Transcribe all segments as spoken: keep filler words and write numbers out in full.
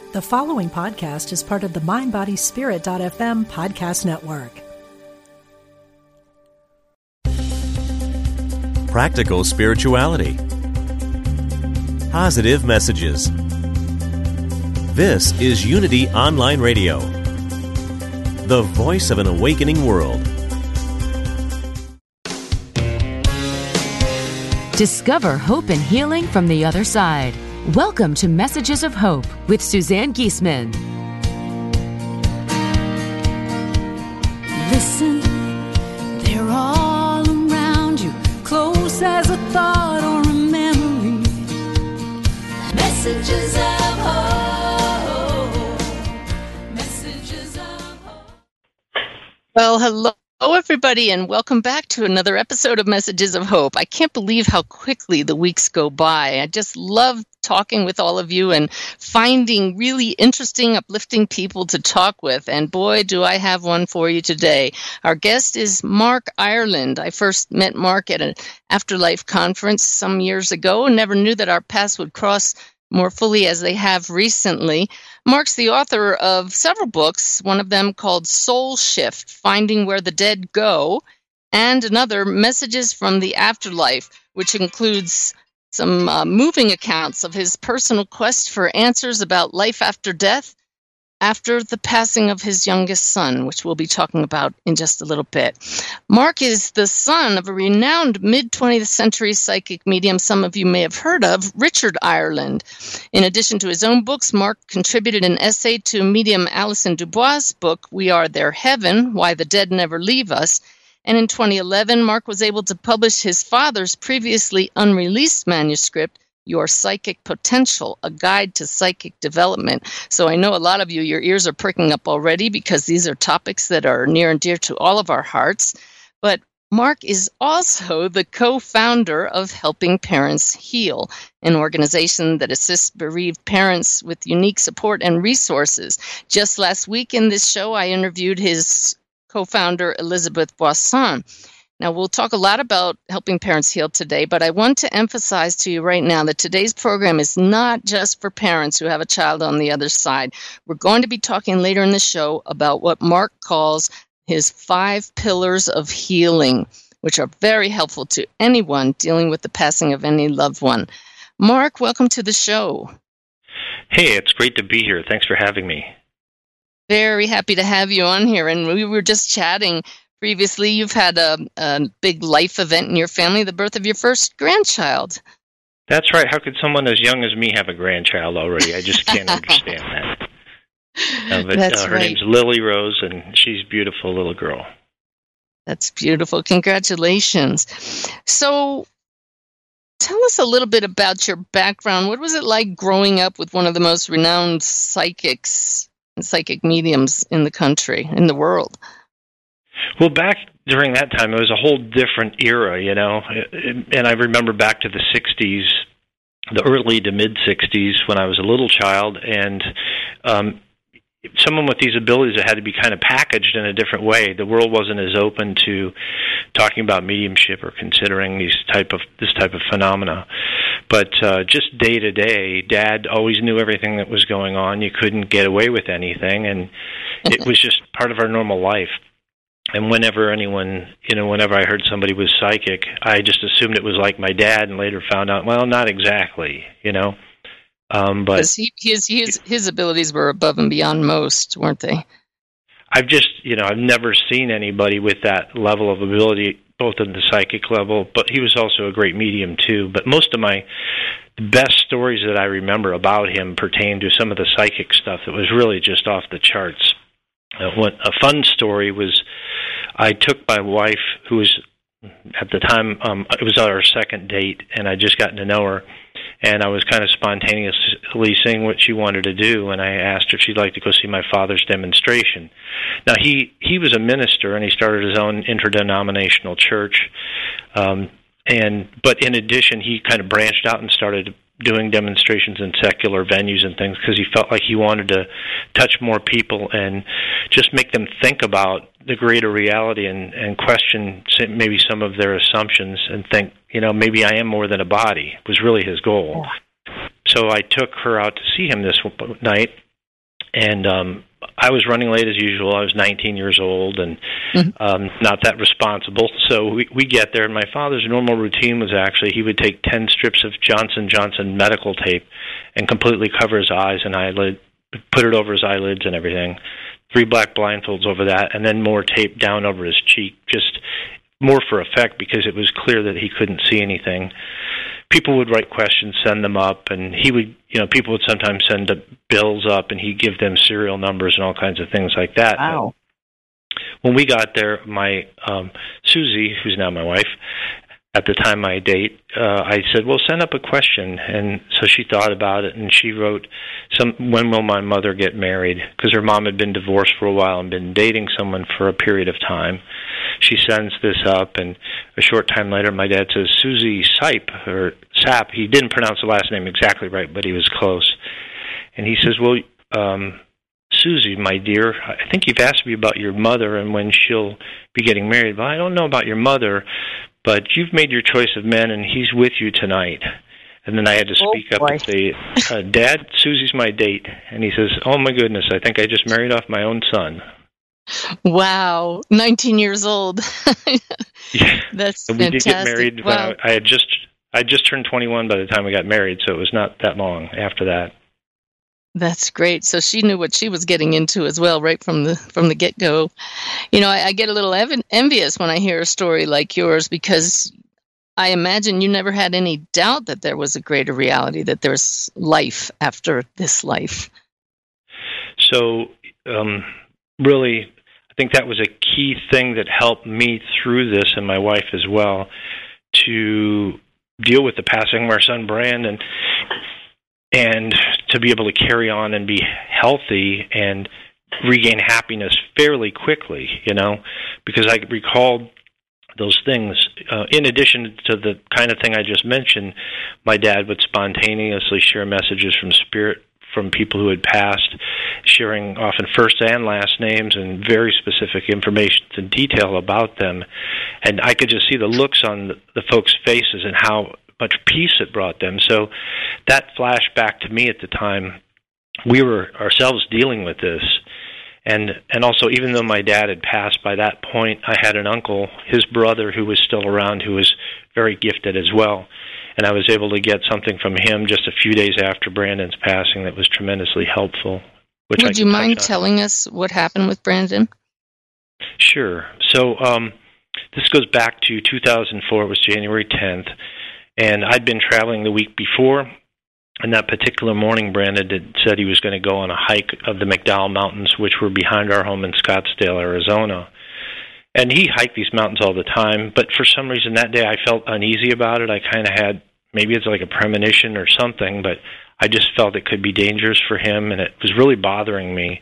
The following podcast is part of the mind body spirit dot f m podcast network. Practical spirituality. Positive messages. This is Unity Online Radio, the voice of an awakening world. Discover hope and healing from the other side. Welcome to Messages of Hope with Suzanne Giesemann. Listen, they're all around you, close as a thought or a memory. Messages of hope. Messages of hope. Well, hello. Hello, everybody, and welcome back to another episode of Messages of Hope. I can't believe how quickly the weeks go by. I just love talking with all of you and finding really interesting, uplifting people to talk with. And boy, do I have one for you today. Our guest is Mark Ireland. I first met Mark at an Afterlife conference some years ago and never knew that our paths would cross more fully as they have recently. Mark's the author of several books, one of them called Soul Shift, Finding Where the Dead Go, and another, Messages from the Afterlife, which includes some uh, moving accounts of his personal quest for answers about life after death, after the passing of his youngest son, which we'll be talking about in just a little bit. Mark is the son of a renowned mid-twentieth century psychic medium some of you may have heard of, Richard Ireland. In addition to his own books, Mark contributed an essay to medium Alison Dubois' book, We Are Their Heaven, Why the Dead Never Leave Us. And in twenty eleven, Mark was able to publish his father's previously unreleased manuscript, Your Psychic Potential, a guide to psychic development. So I know a lot of you, your ears are pricking up already because these are topics that are near and dear to all of our hearts. But Mark is also the co-founder of Helping Parents Heal, an organization that assists bereaved parents with unique support and resources. Just last week in this show, I interviewed his co-founder, Elizabeth Boisson. Now, we'll talk a lot about Helping Parents Heal today, but I want to emphasize to you right now that today's program is not just for parents who have a child on the other side. We're going to be talking later in the show about what Mark calls his five pillars of healing, which are very helpful to anyone dealing with the passing of any loved one. Mark, welcome to the show. Hey, it's great to be here. Thanks for having me. Very happy to have you on here. And we were just chatting previously. You've had a, a big life event in your family, the birth of your first grandchild. That's right. How could someone as young as me have a grandchild already? I just can't understand that. Uh, but That's uh, her right. name's Lily Rose, and she's a beautiful little girl. That's beautiful. Congratulations. So tell us a little bit about your background. What was it like growing up with one of the most renowned psychics and psychic mediums in the country, in the world? Well, back during that time, it was a whole different era, you know, and I remember back to the sixties, the early to mid-sixties when I was a little child, and um, someone with these abilities that had to be kind of packaged in a different way. The world wasn't as open to talking about mediumship or considering these type of this type of phenomena. But uh, just day to day, Dad always knew everything that was going on. You couldn't get away with anything, and it was just part of our normal life. And whenever anyone, you know, whenever I heard somebody was psychic, I just assumed it was like my dad, and later found out, well, not exactly, you know. Um, but Because he, his his his abilities were above and beyond most, weren't they? I've just, you know, I've never seen anybody with that level of ability, both at the psychic level, but he was also a great medium too. But most of my best stories that I remember about him pertain to some of the psychic stuff that was really just off the charts. Uh, what a fun story was, I took my wife, who was at the time, um, it was our second date, and I just gotten to know her, and I was kind of spontaneously saying what she wanted to do, and I asked her if she'd like to go see my father's demonstration. Now, he, he was a minister, and he started his own interdenominational church, um, and but in addition, he kind of branched out and started doing demonstrations in secular venues and things because he felt like he wanted to touch more people and just make them think about the greater reality and, and question maybe some of their assumptions and think, you know, maybe I am more than a body was really his goal. So I took her out to see him this night, And um, I was running late as usual. I was nineteen years old and mm-hmm. um, not that responsible. So we, we get there, and my father's normal routine was actually he would take ten strips of Johnson and Johnson medical tape and completely cover his eyes and eyelid, put it over his eyelids and everything, three black blindfolds over that, and then more tape down over his cheek, just more for effect because it was clear that he couldn't see anything. People would write questions, send them up, and he would, you know, people would sometimes send bills up, and he'd give them serial numbers and all kinds of things like that. Wow. When we got there, my um, Susie, who's now my wife, at the time my date, uh, I said, well, send up a question. And so she thought about it, and she wrote, "Some when will my mother get married?" Because her mom had been divorced for a while and been dating someone for a period of time. She sends this up, and a short time later, my dad says, Susie Sipe, or Sap. He didn't pronounce the last name exactly right, but he was close. And he says, well, um, Susie, my dear, I think you've asked me about your mother and when she'll be getting married. Well, I don't know about your mother, but you've made your choice of men, and he's with you tonight. And then I had to speak oh, up and say, uh, Dad, Susie's my date. And he says, oh, my goodness, I think I just married off my own son. Wow, nineteen years old. Yeah. That's we fantastic. did get married. Wow. When I, I had just I just turned twenty-one by the time we got married, so it was not that long after that. That's great. So she knew what she was getting into as well, right from the from the get go. You know, I, I get a little ev- envious when I hear a story like yours because I imagine you never had any doubt that there was a greater reality, that there's life after this life. So, um, really. I think that was a key thing that helped me through this and my wife as well to deal with the passing of our son Brandon and to be able to carry on and be healthy and regain happiness fairly quickly, you know, because I recalled those things. Uh, in addition to the kind of thing I just mentioned, my dad would spontaneously share messages from spirit from people who had passed, sharing often first and last names and very specific information and detail about them. And I could just see the looks on the, the folks' faces and how much peace it brought them. So that flashed back to me at the time. We were ourselves dealing with this. And and also, even though my dad had passed by that point, I had an uncle, his brother, who was still around, who was very gifted as well. And I was able to get something from him just a few days after Brandon's passing that was tremendously helpful. Which Would I you mind telling us what happened with Brandon? Sure. So um, this goes back to two thousand four. It was January tenth. And I'd been traveling the week before. And that particular morning, Brandon had said he was going to go on a hike of the McDowell Mountains, which were behind our home in Scottsdale, Arizona. And he hiked these mountains all the time, but for some reason that day I felt uneasy about it. I kind of had, maybe it's like a premonition or something, but I just felt it could be dangerous for him, and it was really bothering me.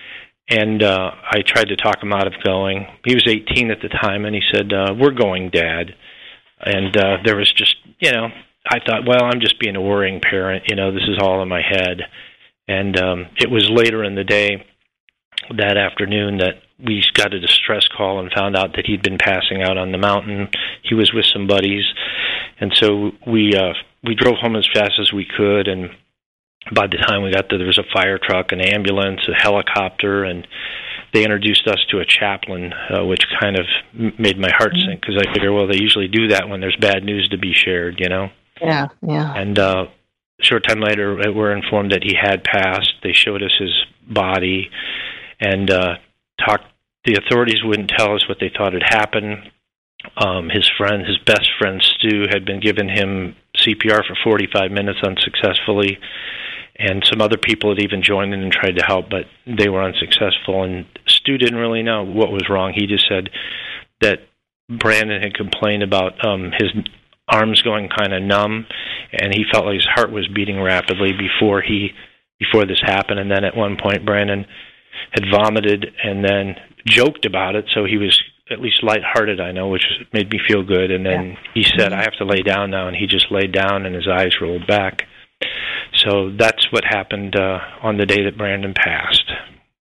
And uh, I tried to talk him out of going. He was eighteen at the time, and he said, uh, we're going, Dad. And uh, there was just, you know, I thought, well, I'm just being a worrying parent. You know, this is all in my head. And um, it was later in the day that afternoon that we got a distress call and found out that he'd been passing out on the mountain. He was with some buddies. And so we uh, we drove home as fast as we could. And by the time we got there, there was a fire truck, an ambulance, a helicopter, and they introduced us to a chaplain, uh, which kind of made my heart sink because I figure, well, they usually do that when there's bad news to be shared, you know? Yeah, yeah. And uh, a short time later, we're informed that he had passed. They showed us his body and uh, talked. The authorities wouldn't tell us what they thought had happened. Um, his friend, his best friend, Stu, had been giving him C P R for forty-five minutes unsuccessfully. And some other people had even joined in and tried to help, but they were unsuccessful. And Stu didn't really know what was wrong. He just said that Brandon had complained about um, his arms going kind of numb, and he felt like his heart was beating rapidly before he before this happened. And then at one point, Brandon had vomited and then joked about it, so he was at least lighthearted, I know, which made me feel good. And then yeah. he said, I have to lay down now, and he just laid down, and his eyes rolled back. So that's what happened uh, on the day that Brandon passed.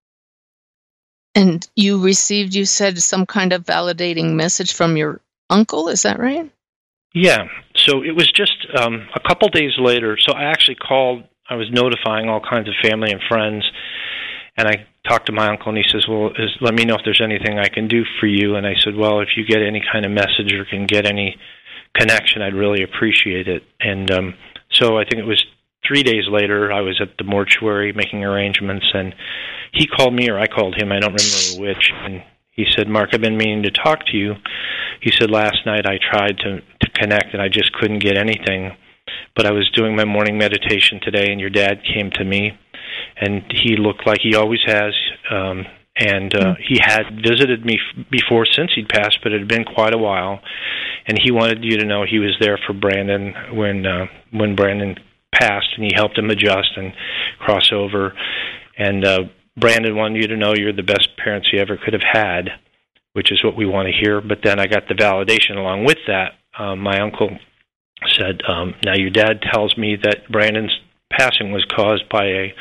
And you received, you said, some kind of validating message from your uncle, is that right? Yeah. So it was just um, a couple days later. So I actually called, I was notifying all kinds of family and friends. And I talked to my uncle, and he says, well, is, let me know if there's anything I can do for you. And I said, well, if you get any kind of message or can get any connection, I'd really appreciate it. And um, so I think it was three days later, I was at the mortuary making arrangements, and he called me, or I called him, I don't remember which, and he said, Mark, I've been meaning to talk to you. He said, last night I tried to, to connect, and I just couldn't get anything. But I was doing my morning meditation today, and your dad came to me, and he looked like he always has, um, and uh, he had visited me f- before since he'd passed, but it had been quite a while, and he wanted you to know he was there for Brandon when uh, when Brandon passed, and he helped him adjust and cross over, and uh, Brandon wanted you to know you're the best parents he ever could have had, which is what we want to hear. But then I got the validation along with that. Um, my uncle said, um, now your dad tells me that Brandon's passing was caused by a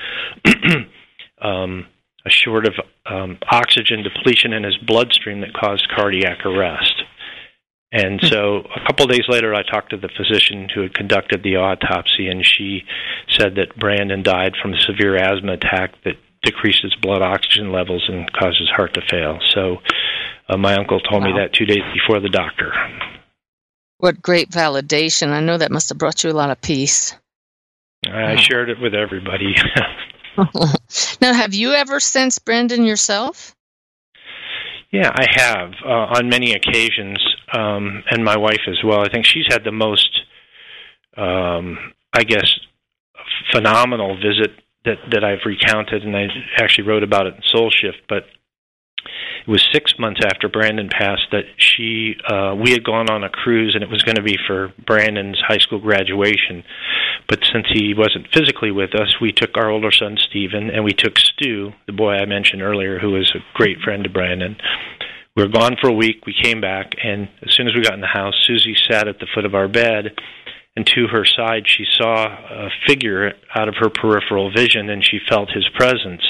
um, a short of um, oxygen depletion in his bloodstream that caused cardiac arrest. And so a couple of days later, I talked to the physician who had conducted the autopsy, and she said that Brandon died from a severe asthma attack that decreased his blood oxygen levels and caused his heart to fail. So uh, my uncle told wow. me that two days before the doctor. What great validation. I know that must have brought you a lot of peace. I wow. shared it with everybody. Now, have you ever sensed Brandon yourself? Yeah, I have uh, on many occasions, um, and my wife as well. I think she's had the most, um, I guess, phenomenal visit that, that I've recounted, and I actually wrote about it in Soul Shift. But it was six months after Brandon passed that she, uh, we had gone on a cruise, and it was going to be for Brandon's high school graduation. But since he wasn't physically with us, we took our older son, Stephen, and we took Stu, the boy I mentioned earlier, who was a great friend to Brandon. We were gone for a week. We came back, and as soon as we got in the house, Susie sat at the foot of our bed, and to her side, she saw a figure out of her peripheral vision, and she felt his presence.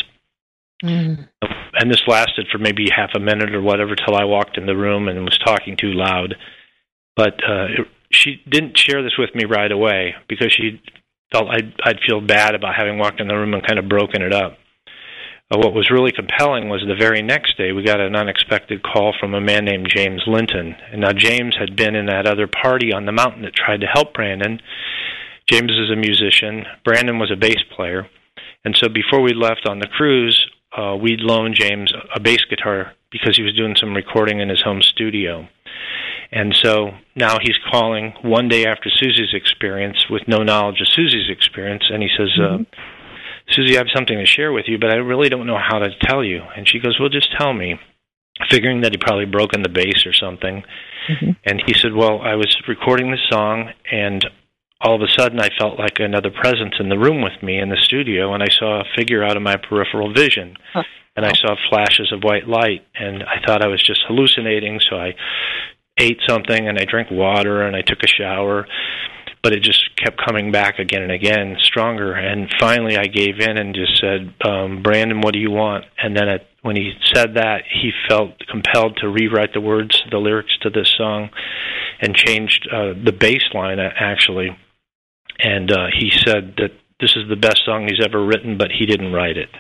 Mm. And this lasted for maybe half a minute or whatever till I walked in the room and was talking too loud. But uh, it, she didn't share this with me right away because she felt I'd, I'd feel bad about having walked in the room and kind of broken it up. Uh, what was really compelling was the very next day we got an unexpected call from a man named James Linton. And now James had been in that other party on the mountain that tried to help Brandon. James is a musician. Brandon was a bass player. And so before we left on the cruise, Uh, we'd loaned James a bass guitar because he was doing some recording in his home studio. And so now he's calling one day after Susie's experience with no knowledge of Susie's experience, and he says, mm-hmm. uh, Susie, I have something to share with you, but I really don't know how to tell you. And she goes, well, just tell me, figuring that he'd probably broken the bass or something. Mm-hmm. And he said, well, I was recording this song, and all of a sudden I felt like another presence in the room with me in the studio, and I saw a figure out of my peripheral vision. Huh. And I saw flashes of white light, and I thought I was just hallucinating, so I ate something, and I drank water, and I took a shower, but it just kept coming back again and again, stronger. And finally I gave in and just said, um, Brandon, what do you want? And then it, when he said that, he felt compelled to rewrite the words, the lyrics to this song, and changed uh, the bass line, actually. And uh, he said that this is the best song he's ever written, but he didn't write it.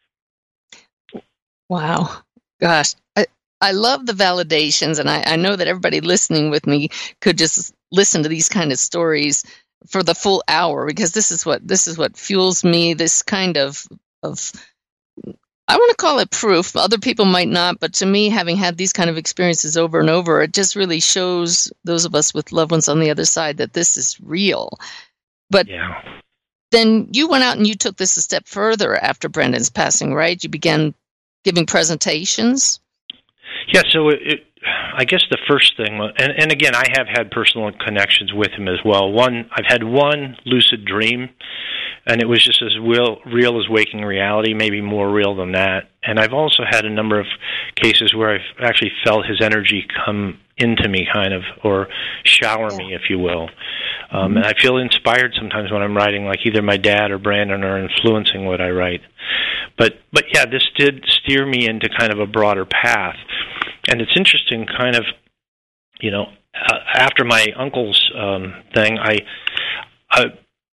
Wow. Gosh, I, I love the validations, and I, I know that everybody listening with me could just listen to these kind of stories for the full hour, because this is what this is what fuels me, this kind of, of I want to call it proof. Other people might not, but to me, having had these kind of experiences over and over, it just really shows those of us with loved ones on the other side that this is real. But yeah. Then you went out and you took this a step further after Brandon's passing, right? You began giving presentations? Yeah, so it, it, I guess the first thing, and, and again, I have had personal connections with him as well. One, I've had one lucid dream, and it was just as real, real as waking reality, maybe more real than that. And I've also had a number of cases where I've actually felt his energy come into me, kind of, or shower me, if you will. Um, mm-hmm. And I feel inspired sometimes when I'm writing, like either my dad or Brandon are influencing what I write. But, but yeah, this did steer me into kind of a broader path. And it's interesting, kind of, you know, uh, after my uncle's um, thing, I, I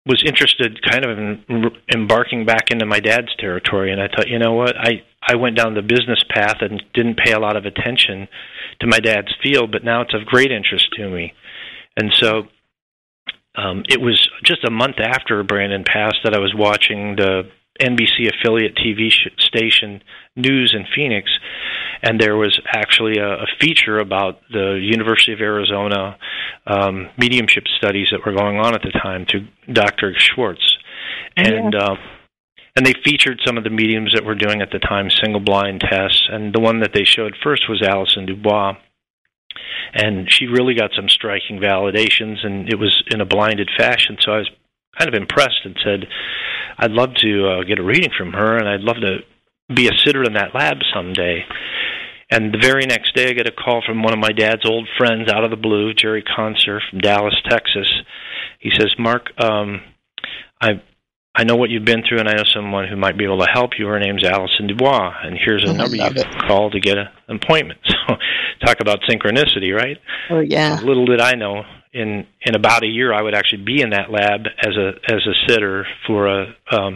was interested kind of in embarking back into my dad's territory, and I thought, you know what, I, I went down the business path and didn't pay a lot of attention to my dad's field, but now it's of great interest to me. And so um, it was just a month after Brandon passed that I was watching the N B C affiliate T V sh- station News in Phoenix, and there was actually a, a feature about the University of Arizona um, mediumship studies that were going on at the time through Doctor Schwartz. And uh, and they featured some of the mediums that were doing at the time single-blind tests, and the one that they showed first was Alison Dubois. And she really got some striking validations, and it was in a blinded fashion, so I was kind of impressed and said, I'd love to uh, get a reading from her, and I'd love to be a sitter in that lab someday. And the very next day, I get a call from one of my dad's old friends out of the blue, Jerry Conser from Dallas, Texas. He says, Mark, um, I I know what you've been through, and I know someone who might be able to help you. Her name's Alison Dubois, and here's a oh, number you can it. call to get a, an appointment. So talk about synchronicity, right? Oh, yeah. So little did I know, in in about a year, I would actually be in that lab as a as a sitter for a um,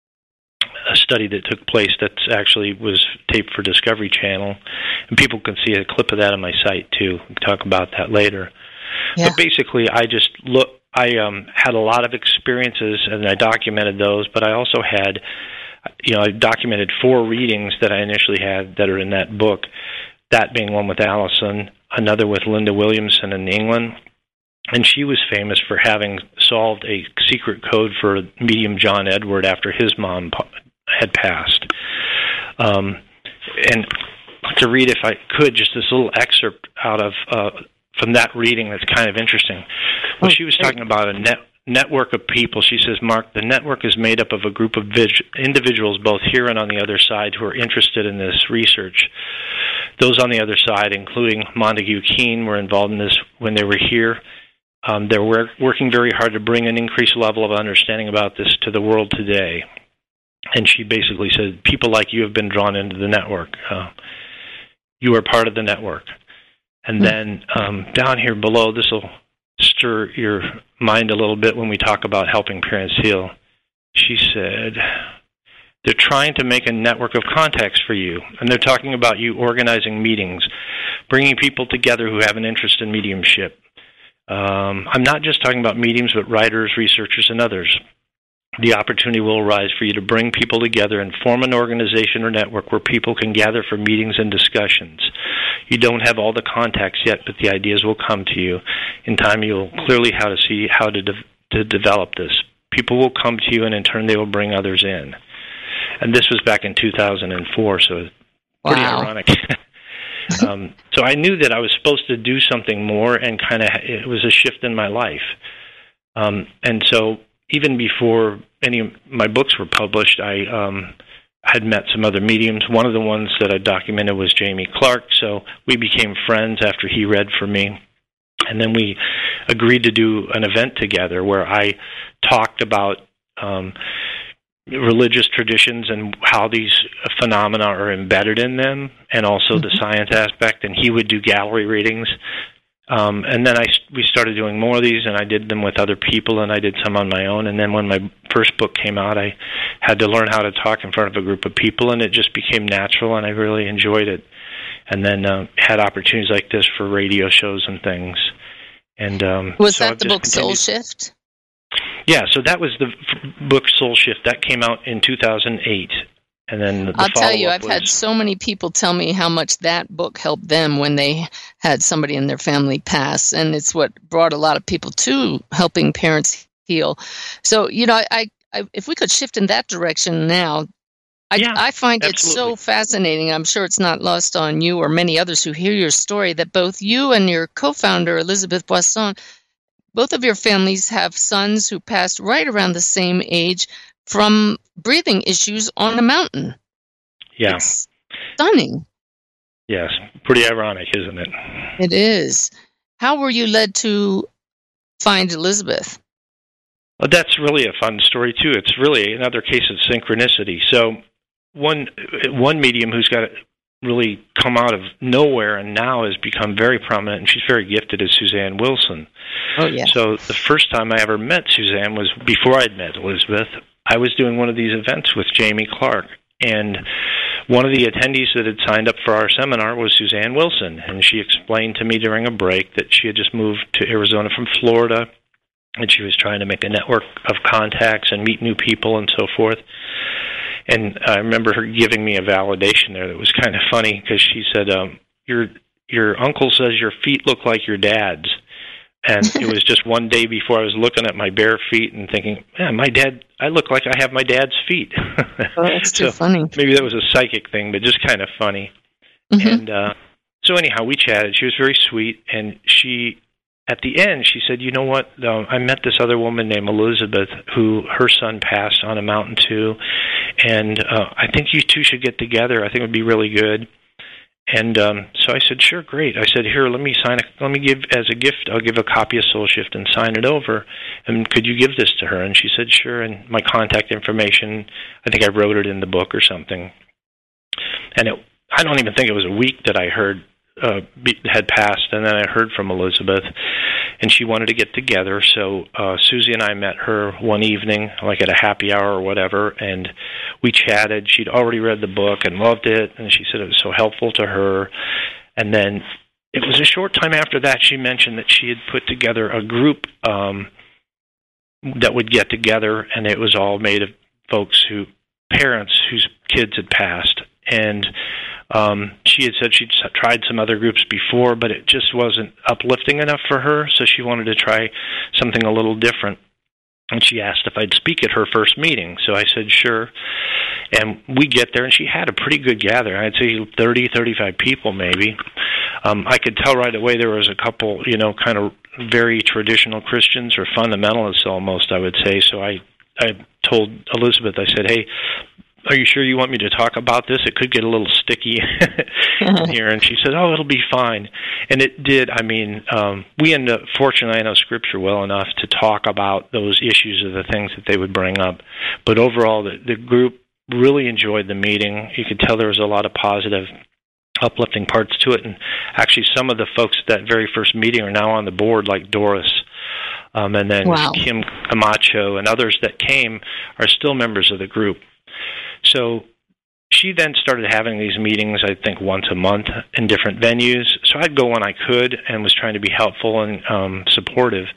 a study that took place that actually was taped for Discovery Channel, and people can see a clip of that on my site too. We can talk about that later. Yeah. But basically, I just look. I um, had a lot of experiences, and I documented those. But I also had, you know, I documented four readings that I initially had that are in that book. That being one with Allison, another with Linda Williamson in England. And she was famous for having solved a secret code for medium John Edward after his mom had passed. Um, and to read, if I could, just this little excerpt out of uh, from that reading that's kind of interesting. Well, she was talking about a net, network of people. She says, Mark, the network is made up of a group of vid- individuals both here and on the other side who are interested in this research. Those on the other side, including Montague Keen, were involved in this when they were here. Um, they're work, working very hard to bring an increased level of understanding about this to the world today. And she basically said, people like you have been drawn into the network. Uh, you are part of the network. And mm-hmm. then um, down here below, this will stir your mind a little bit when we talk about helping parents heal. She said, they're trying to make a network of contacts for you. And they're talking about you organizing meetings, bringing people together who have an interest in mediumship. Um, I'm not just talking about mediums, but writers, researchers, and others. The opportunity will arise for you to bring people together and form an organization or network where people can gather for meetings and discussions. You don't have all the contacts yet, but the ideas will come to you. In time, you'll clearly how to see how to, de- to develop this. People will come to you, and in turn, they will bring others in. And this was back in two thousand four, so pretty wow. ironic. um, so I knew that I was supposed to do something more, and kind of it was a shift in my life. Um, and so even before any of my books were published, I um, had met some other mediums. One of the ones that I documented was Jamie Clark, so we became friends after he read for me. And then we agreed to do an event together where I talked about um, religious traditions and how these phenomena are embedded in them, and also mm-hmm. the science aspect, and he would do gallery readings. Um, and then I, we started doing more of these, and I did them with other people, and I did some on my own. And then when my first book came out, I had to learn how to talk in front of a group of people, and it just became natural, and I really enjoyed it. And then uh, had opportunities like this for radio shows and things. And um, was so that I've the book continued. Soul Shift? Yeah, so that was the f- book Soul Shift. That came out in two thousand eight. And then the I'll tell you, I've was, had so many people tell me how much that book helped them when they had somebody in their family pass, and it's what brought a lot of people to helping parents heal. So, you know, I, I if we could shift in that direction now, I, yeah, I find absolutely. it so fascinating. I'm sure it's not lost on you or many others who hear your story that both you and your co-founder, Elizabeth Boisson, both of your families have sons who passed right around the same age from breathing issues on a mountain. Yeah. It's stunning. Yes. Pretty ironic, isn't it? It is. How were you led to find Elizabeth? Well, that's really a fun story, too. It's really another case of synchronicity. So one one medium who's got really come out of nowhere and now has become very prominent, and she's very gifted, is Suzanne Wilson. Oh, yeah. So the first time I ever met Suzanne was before I'd met Elizabeth. I was doing one of these events with Jamie Clark, and one of the attendees that had signed up for our seminar was Suzanne Wilson, and she explained to me during a break that she had just moved to Arizona from Florida, and she was trying to make a network of contacts and meet new people and so forth. And I remember her giving me a validation there that was kind of funny, because she said, um, your your uncle says your feet look like your dad's. And it was just one day before I was looking at my bare feet and thinking, man, my dad, I look like I have my dad's feet. Oh, that's too so funny. Maybe that was a psychic thing, but just kind of funny. Mm-hmm. And uh, so anyhow, we chatted. She was very sweet. And she, at the end, she said, you know what, um, I met this other woman named Elizabeth, who her son passed on a mountain too. And uh, I think you two should get together. I think it would be really good. And um, so I said, sure, great. I said, here, let me sign. A, let me give as a gift. I'll give a copy of Soul Shift and sign it over. And could you give this to her? And she said, sure. And my contact information, I think I wrote it in the book or something. And it, I don't even think it was a week that I heard uh, be, had passed, and then I heard from Elizabeth, and she wanted to get together. So uh, Susie and I met her one evening, like at a happy hour or whatever, and we chatted. She'd already read the book and loved it, and she said it was so helpful to her. And then it was a short time after that she mentioned that she had put together a group um, that would get together, and it was all made of folks who, parents whose kids had passed. And um, she had said she'd tried some other groups before, but it just wasn't uplifting enough for her, so she wanted to try something a little different. And she asked if I'd speak at her first meeting. So I said, sure. And we get there, and she had a pretty good gathering. I'd say thirty, thirty-five people maybe. Um, I could tell right away there was a couple, you know, kind of very traditional Christians or fundamentalists almost, I would say. So I, I told Elizabeth, I said, hey, are you sure you want me to talk about this? It could get a little sticky in here. And she said, oh, it'll be fine. And it did. I mean, um, we ended up, fortunately, I know Scripture well enough to talk about those issues of the things that they would bring up. But overall, the, the group really enjoyed the meeting. You could tell there was a lot of positive, uplifting parts to it. And actually, some of the folks at that very first meeting are now on the board, like Doris. Um, and then wow. Kim Camacho and others that came are still members of the group. So she then started having these meetings, I think, once a month in different venues. So I'd go when I could and was trying to be helpful and um, supportive.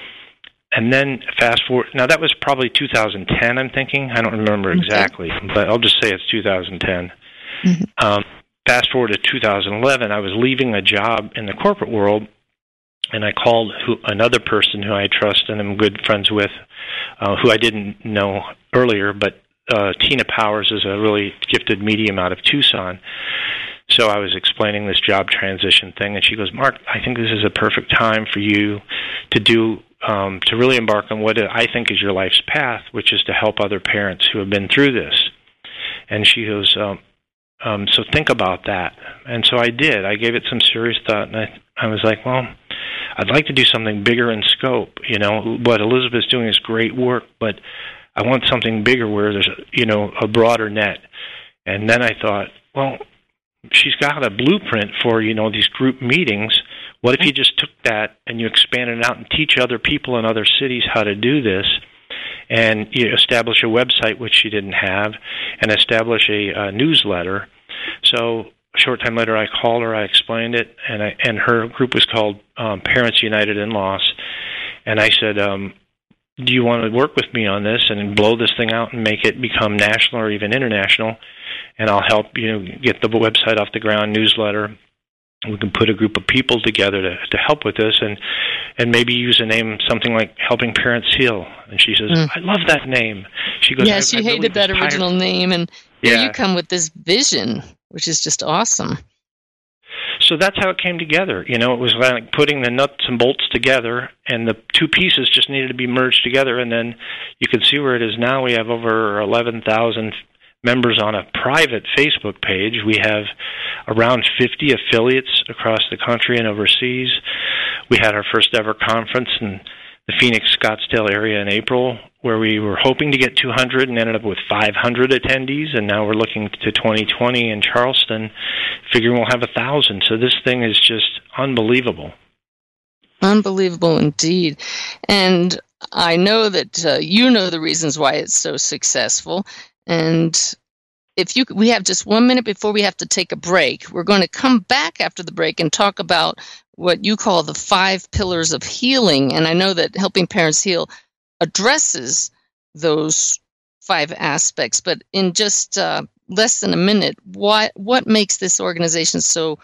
And then fast forward, now that was probably two thousand ten, I'm thinking. I don't remember exactly, okay. But I'll just say it's two thousand ten. Mm-hmm. Um, fast forward to two thousand eleven, I was leaving a job in the corporate world, and I called who, another person who I trust and am good friends with, uh, who I didn't know earlier, but Uh, Tina Powers is a really gifted medium out of Tucson. So I was explaining this job transition thing, and she goes, Mark, I think this is a perfect time for you to do, um, to really embark on what I think is your life's path, which is to help other parents who have been through this. And she goes, um, um, so think about that. And so I did. I gave it some serious thought, and I, I was like, well, I'd like to do something bigger in scope. You know, what Elizabeth's doing is great work, but I want something bigger where there's, you know, a broader net. And then I thought, well, she's got a blueprint for, you know, these group meetings. What if you just took that and you expanded it out and teach other people in other cities how to do this, and you establish a website, which she didn't have, and establish a, a newsletter. So a short time later, I called her, I explained it, and I, and her group was called um, Parents United in Loss. And I said, um, do you want to work with me on this and blow this thing out and make it become national or even international? And I'll help, you know, get the website off the ground, newsletter. We can put a group of people together to, to help with this, and and maybe use a name, something like Helping Parents Heal. And she says, mm. I love that name. She goes, yeah, she I hated really that inspired. original name, and here yeah. you come with this vision, which is just awesome. So that's how it came together. You know, it was like putting the nuts and bolts together, and the two pieces just needed to be merged together, and then you can see where it is now. We have over eleven thousand members on a private Facebook page. We have around fifty affiliates across the country and overseas. We had our first ever conference in the Phoenix, Scottsdale area in April, where we were hoping to get two hundred and ended up with five hundred attendees, and now we're looking to twenty twenty in Charleston, figuring we'll have one thousand. So this thing is just unbelievable. Unbelievable indeed. And I know that uh, you know the reasons why it's so successful. And if you, we have just one minute before we have to take a break. We're going to come back after the break and talk about what you call the five pillars of healing. And I know that Helping Parents Heal addresses those five aspects. But in just uh, less than a minute, what what makes this organization so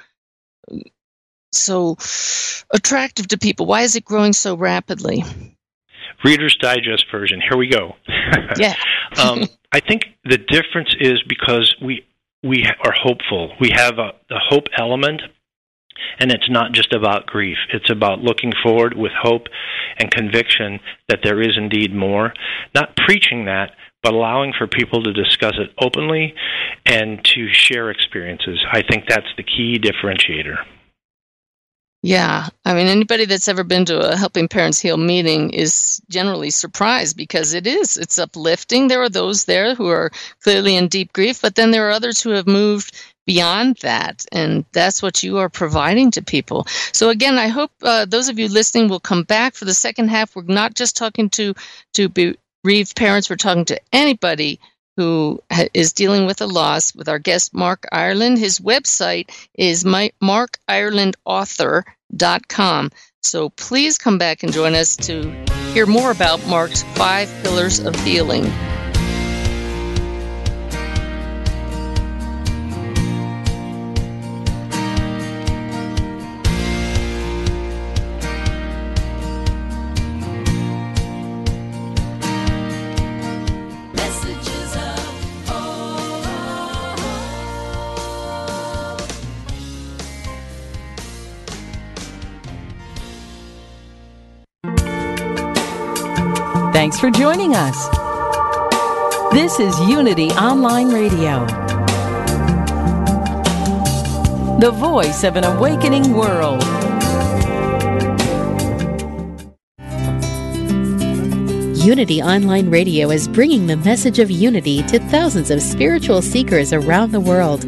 so attractive to people? Why is it growing so rapidly? Reader's Digest version. Here we go. Yeah. um, I think the difference is because we we are hopeful. We have a, a hope element, and it's not just about grief. It's about looking forward with hope and conviction that there is indeed more. Not preaching that, but allowing for people to discuss it openly and to share experiences. I think that's the key differentiator. Yeah, I mean, anybody that's ever been to a Helping Parents Heal meeting is generally surprised because it is. It's uplifting. There are those there who are clearly in deep grief, but then there are others who have moved beyond that, and that's what you are providing to people. So again, I hope uh, those of you listening will come back for the second half. We're not just talking to, to bereaved parents. We're talking to anybody who is dealing with a loss with our guest, Mark Ireland. His website is mark ireland author dot com. So please come back and join us to hear more about Mark's five pillars of healing. Thanks for joining us. This is Unity Online Radio, the voice of an awakening world. Unity Online Radio is bringing the message of unity to thousands of spiritual seekers around the world.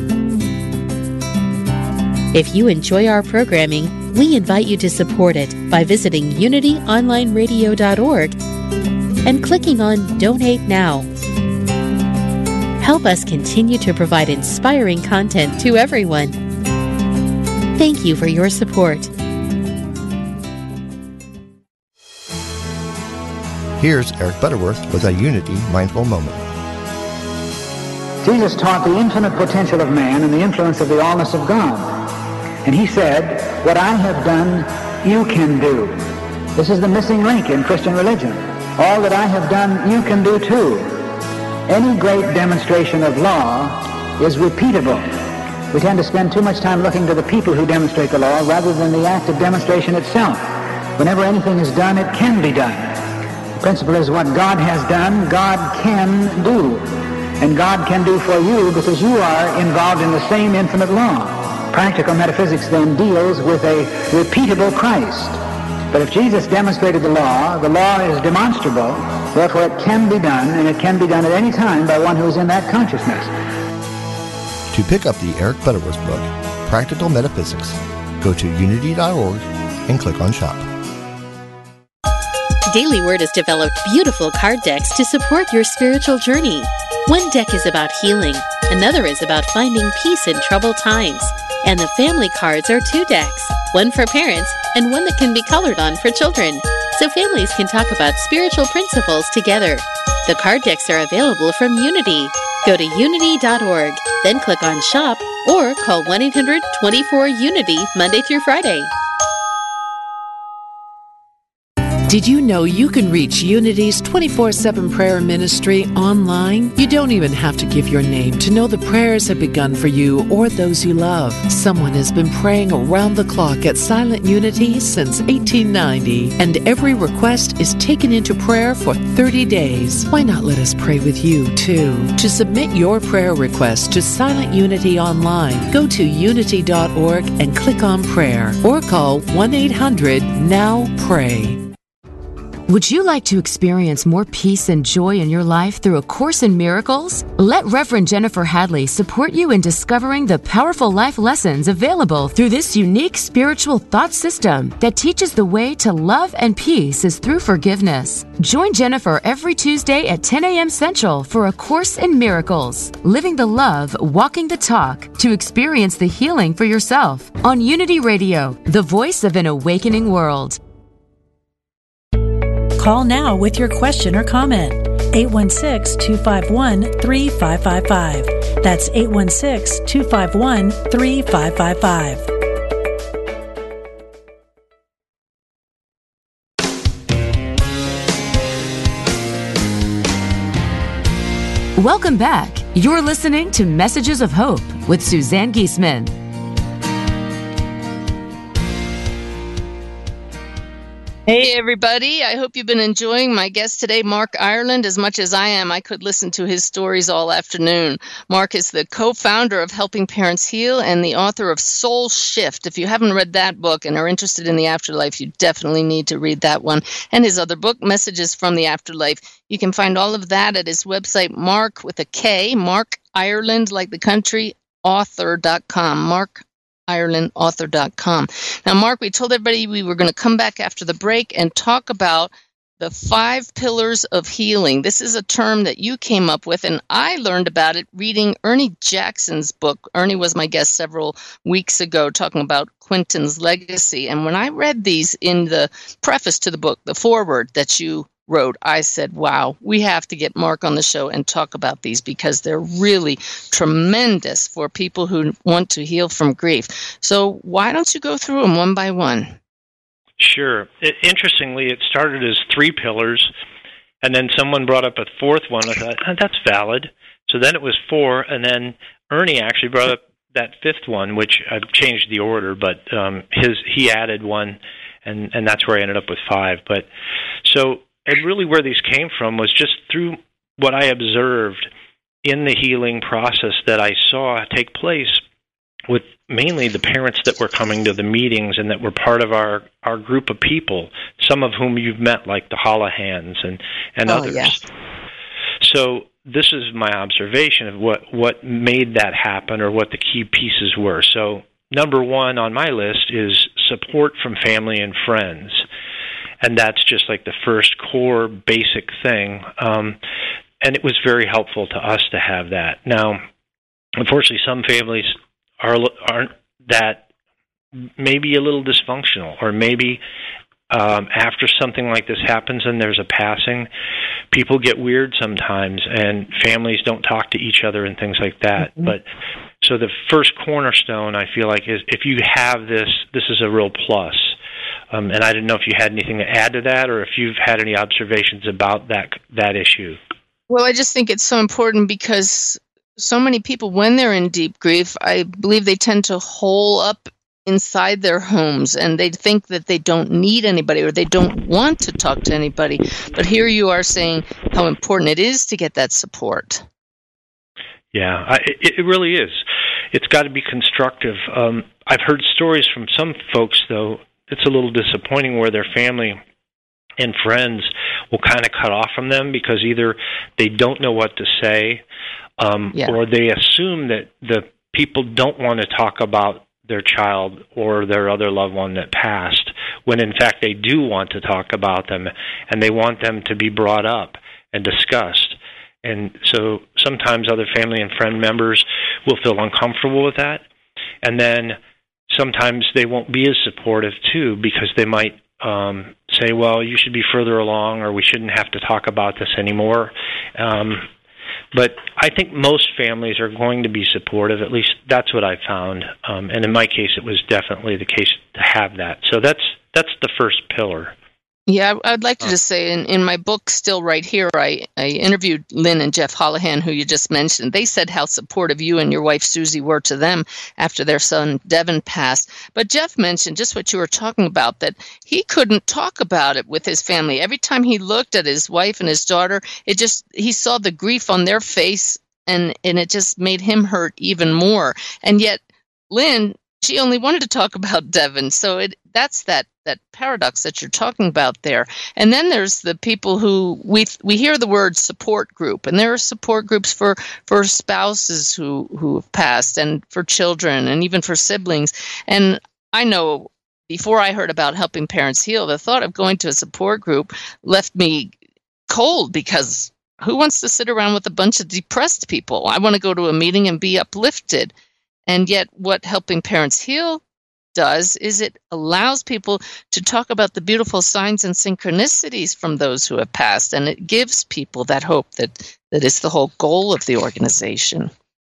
If you enjoy our programming, we invite you to support it by visiting unity online radio dot org and clicking on Donate Now. Help us continue to provide inspiring content to everyone. Thank you for your support. Here's Eric Butterworth with a Unity Mindful Moment. Jesus taught the infinite potential of man and the influence of the allness of God. And he said, what I have done, you can do. This is the missing link in Christian religion. All that I have done, you can do too. Any great demonstration of law is repeatable. We tend to spend too much time looking to the people who demonstrate the law rather than the act of demonstration itself. Whenever anything is done, it can be done. The principle is what God has done, God can do. And God can do for you because you are involved in the same infinite law. Practical metaphysics then deals with a repeatable Christ. But if Jesus demonstrated the law, the law is demonstrable, therefore it can be done, and it can be done at any time by one who is in that consciousness. To pick up the Eric Butterworth book, Practical Metaphysics, go to unity dot org and click on Shop. Daily Word has developed beautiful card decks to support your spiritual journey. One deck is about healing, another is about finding peace in troubled times. And the family cards are two decks, one for parents and one that can be colored on for children, so families can talk about spiritual principles together. The card decks are available from Unity. Go to unity dot org, then click on Shop, or call one eight hundred two four UNITY Monday through Friday. Did you know you can reach Unity's twenty-four seven prayer ministry online? You don't even have to give your name to know the prayers have begun for you or those you love. Someone has been praying around the clock at Silent Unity since eighteen ninety, and every request is taken into prayer for thirty days. Why not let us pray with you, too? To submit your prayer request to Silent Unity Online, go to unity dot org and click on prayer, or call one eight hundred now pray. Would you like to experience more peace and joy in your life through A Course in Miracles? Let Reverend Jennifer Hadley support you in discovering the powerful life lessons available through this unique spiritual thought system that teaches the way to love and peace is through forgiveness. Join Jennifer every Tuesday at ten a.m. Central for A Course in Miracles, Living the Love, Walking the Talk, to experience the healing for yourself on Unity Radio, the voice of an awakening world. Call now with your question or comment. eight one six, two five one, three five five five. That's eight one six, two five one, three five five five. Welcome back. You're listening to Messages of Hope with Suzanne Giesemann. Hey, everybody. I hope you've been enjoying my guest today, Mark Ireland, as much as I am. I could listen to his stories all afternoon. Mark is the co-founder of Helping Parents Heal and the author of Soul Shift. If you haven't read that book and are interested in the afterlife, you definitely need to read that one. And his other book, Messages from the Afterlife. You can find all of that at his website, Mark with a K, Mark Ireland, like the country, author dot com. Mark Ireland author dot com. Now, Mark, we told everybody we were going to come back after the break and talk about the five pillars of healing. This is a term that you came up with, and I learned about it reading Ernie Jackson's book. Ernie was my guest several weeks ago talking about Quentin's legacy. And when I read these in the preface to the book, the foreword that you wrote, I said, wow, we have to get Mark on the show and talk about these because they're really tremendous for people who want to heal from grief. So why don't you go through them one by one? Sure. It, interestingly, it started as three pillars, and then someone brought up a fourth one. I thought, oh, that's valid. So then it was four, and then Ernie actually brought up that fifth one, which I've changed the order, but um, his he added one, and, and that's where I ended up with five. But so... And really where these came from was just through what I observed in the healing process that I saw take place with mainly the parents that were coming to the meetings and that were part of our, our group of people, some of whom you've met, like the Hollahans and, and oh, others. Yeah. So this is my observation of what, what made that happen or what the key pieces were. So number one on my list is support from family and friends. And that's just like the first core basic thing. Um, and it was very helpful to us to have that. Now, unfortunately, some families are, aren't that, maybe a little dysfunctional, or maybe um, after something like this happens and there's a passing, people get weird sometimes and families don't talk to each other and things like that. Mm-hmm. But so the first cornerstone, I feel like, is if you have this, this is a real plus. Um, and I didn't know if you had anything to add to that or if you've had any observations about that that issue. Well, I just think it's so important because so many people, when they're in deep grief, I believe they tend to hole up inside their homes and they think that they don't need anybody or they don't want to talk to anybody. But here you are saying how important it is to get that support. Yeah, I, it, it really is. It's got to be constructive. Um, I've heard stories from some folks, though, it's a little disappointing where their family and friends will kind of cut off from them because either they don't know what to say um, yeah. or they assume that the people don't want to talk about their child or their other loved one that passed, when in fact they do want to talk about them and they want them to be brought up and discussed. And so sometimes other family and friend members will feel uncomfortable with that. And then sometimes they won't be as supportive, too, because they might um, say, well, you should be further along or we shouldn't have to talk about this anymore. Um, but I think most families are going to be supportive. At least that's what I found. Um, and in my case, it was definitely the case to have that. So that's that's the first pillar. Yeah, I'd like to just say in, in my book, Still Right Here, I, I interviewed Lynn and Jeff Hollahan, who you just mentioned. They said how supportive you and your wife, Susie, were to them after their son, Devin, passed. But Jeff mentioned just what you were talking about, that he couldn't talk about it with his family. Every time he looked at his wife and his daughter, it just he saw the grief on their face, and, and it just made him hurt even more. And yet, Lynn, she only wanted to talk about Devin. So it that's that that paradox that you're talking about there. And then there's the people who we we hear the word support group, and there are support groups for for spouses who who have passed, and for children, and even for siblings. And I know before I heard about Helping Parents Heal, the thought of going to a support group left me cold, because who wants to sit around with a bunch of depressed people? I want to go to a meeting and be uplifted. And yet what Helping Parents Heal does is it allows people to talk about the beautiful signs and synchronicities from those who have passed, and it gives people that hope that, that is the whole goal of the organization.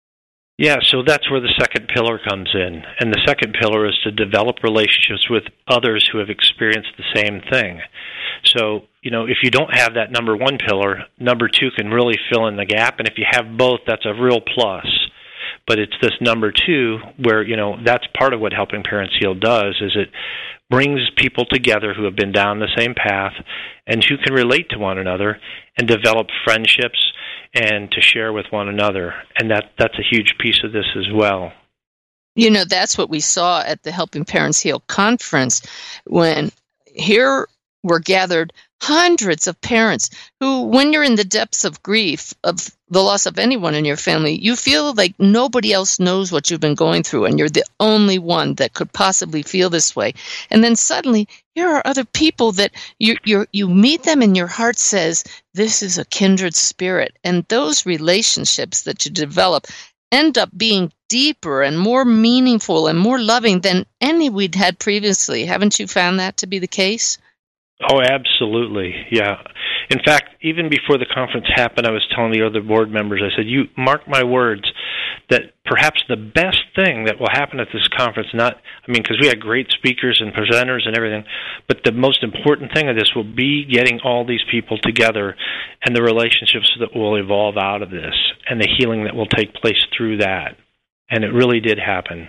Yeah, so that's where the second pillar comes in. And the second pillar is to develop relationships with others who have experienced the same thing. So, you know, if you don't have that number one pillar, number two can really fill in the gap. And if you have both, that's a real plus. But it's this number two where, you know, that's part of what Helping Parents Heal does, is it brings people together who have been down the same path and who can relate to one another and develop friendships and to share with one another. And that that's a huge piece of this as well. You know, that's what we saw at the Helping Parents Heal conference, when here were gathered hundreds of parents who, when you're in the depths of grief, of the loss of anyone in your family, you feel like nobody else knows what you've been going through, and you're the only one that could possibly feel this way. And then suddenly, here are other people that you you you meet them, and your heart says, this is a kindred spirit. And those relationships that you develop end up being deeper and more meaningful and more loving than any we'd had previously. Haven't you found that to be the case? Oh, absolutely, yeah. In fact, even before the conference happened, I was telling the other board members, I said, you mark my words, that perhaps the best thing that will happen at this conference, not, I mean, because we had great speakers and presenters and everything, but the most important thing of this will be getting all these people together and the relationships that will evolve out of this and the healing that will take place through that. And it really did happen.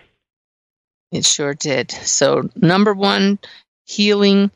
It sure did. So, number one, healing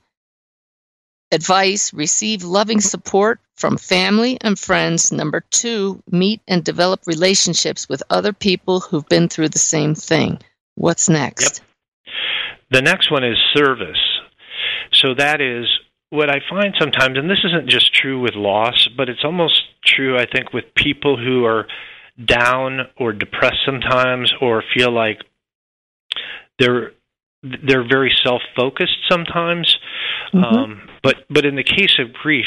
advice, receive loving support from family and friends. Number two, meet and develop relationships with other people who've been through the same thing. What's next? Yep. The next one is service. So that is what I find sometimes, and this isn't just true with loss, but it's almost true, I think, with people who are down or depressed sometimes, or feel like they're they're very self-focused sometimes. Mm-hmm. Um, but but in the case of grief,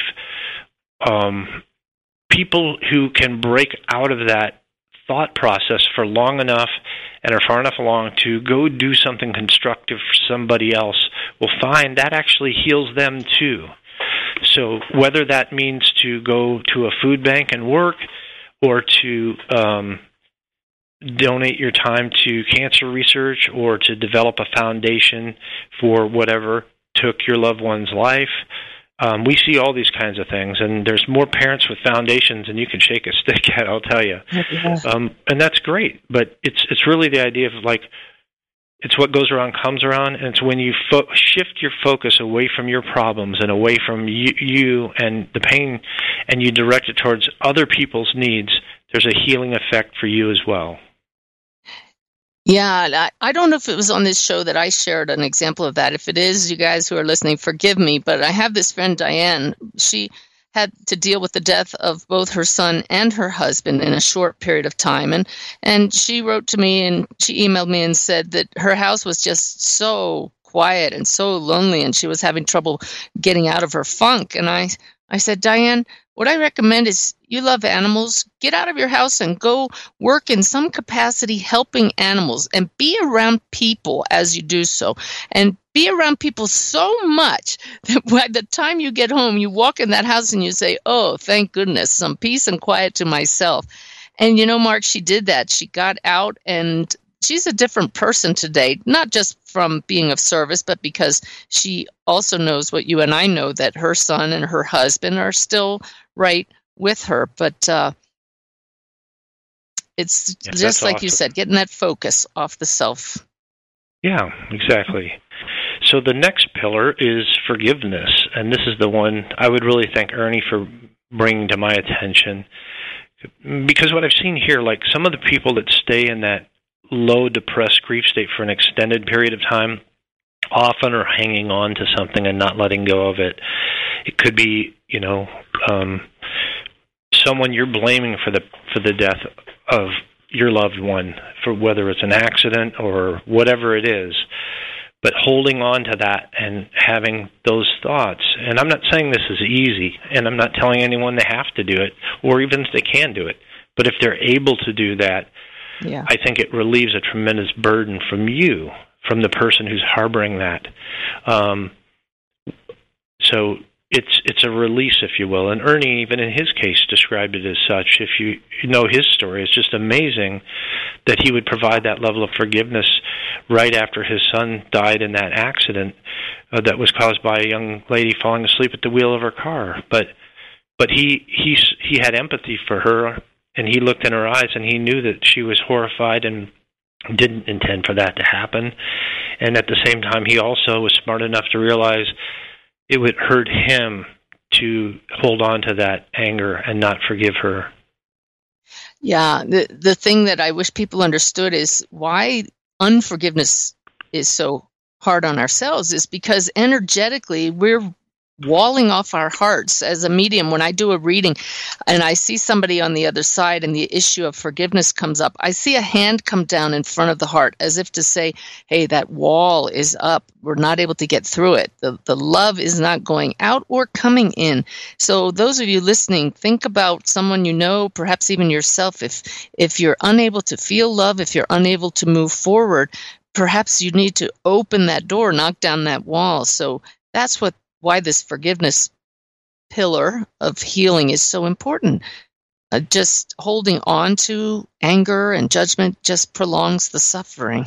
um, people who can break out of that thought process for long enough and are far enough along to go do something constructive for somebody else will find that actually heals them too. So whether that means to go to a food bank and work, or to um, donate your time to cancer research, or to develop a foundation for whatever took your loved one's life. Um, we see all these kinds of things, and there's more parents with foundations than you can shake a stick at, I'll tell you. Yeah. Um, and that's great, but it's it's really the idea of, like, it's what goes around comes around, and it's when you fo- shift your focus away from your problems and away from you, you and the pain, and you direct it towards other people's needs, there's a healing effect for you as well. Yeah, I, I don't know if it was on this show that I shared an example of that. If it is, you guys who are listening, forgive me, but I have this friend, Diane. She had to deal with the death of both her son and her husband in a short period of time. And, and she wrote to me, and she emailed me and said that her house was just so quiet and so lonely, and she was having trouble getting out of her funk. And I, I said, Diane, what I recommend is, you love animals, get out of your house and go work in some capacity helping animals, and be around people as you do so. And be around people so much that by the time you get home, you walk in that house and you say, oh, thank goodness, some peace and quiet to myself. And you know, Mark, she did that. She got out, and she's a different person today, not just from being of service, but because she also knows what you and I know, that her son and her husband are still right with her. But uh, it's yeah, just like awesome. You said, getting that focus off the self. Yeah, exactly. So the next pillar is forgiveness, and this is the one I would really thank Ernie for bringing to my attention, because what I've seen here, like some of the people that stay in that low depressed grief state for an extended period of time, often are hanging on to something and not letting go of it. It could be, you know, um, someone you're blaming for the for the death of your loved one, for whether it's an accident or whatever it is. But holding on to that and having those thoughts, and I'm not saying this is easy, and I'm not telling anyone they have to do it, or even if they can do it. But if they're able to do that, yeah. I think it relieves a tremendous burden from you, from the person who's harboring that. Um, so it's it's a release, if you will. And Ernie, even in his case, described it as such. If you, you know his story, it's just amazing that he would provide that level of forgiveness right after his son died in that accident uh, that was caused by a young lady falling asleep at the wheel of her car. But but he he he had empathy for her, and he looked in her eyes, and he knew that she was horrified and didn't intend for that to happen. And at the same time, he also was smart enough to realize it would hurt him to hold on to that anger and not forgive her. Yeah, the the thing that I wish people understood is why unforgiveness is so hard on ourselves is because energetically we're walling off our hearts. As a medium, when I do a reading and I see somebody on the other side and the issue of forgiveness comes up, I see a hand come down in front of the heart as if to say, hey, that wall is up. We're not able to get through it. The, the love is not going out or coming in. So those of you listening, think about someone you know, perhaps even yourself. If, if you're unable to feel love, if you're unable to move forward, perhaps you need to open that door, knock down that wall. So that's what why this forgiveness pillar of healing is so important. Uh, just holding on to anger and judgment just prolongs the suffering.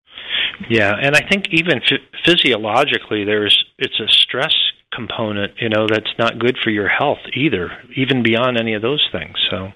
Yeah, and I think even f- physiologically, there's it's a stress component, you know, that's not good for your health either, even beyond any of those things. So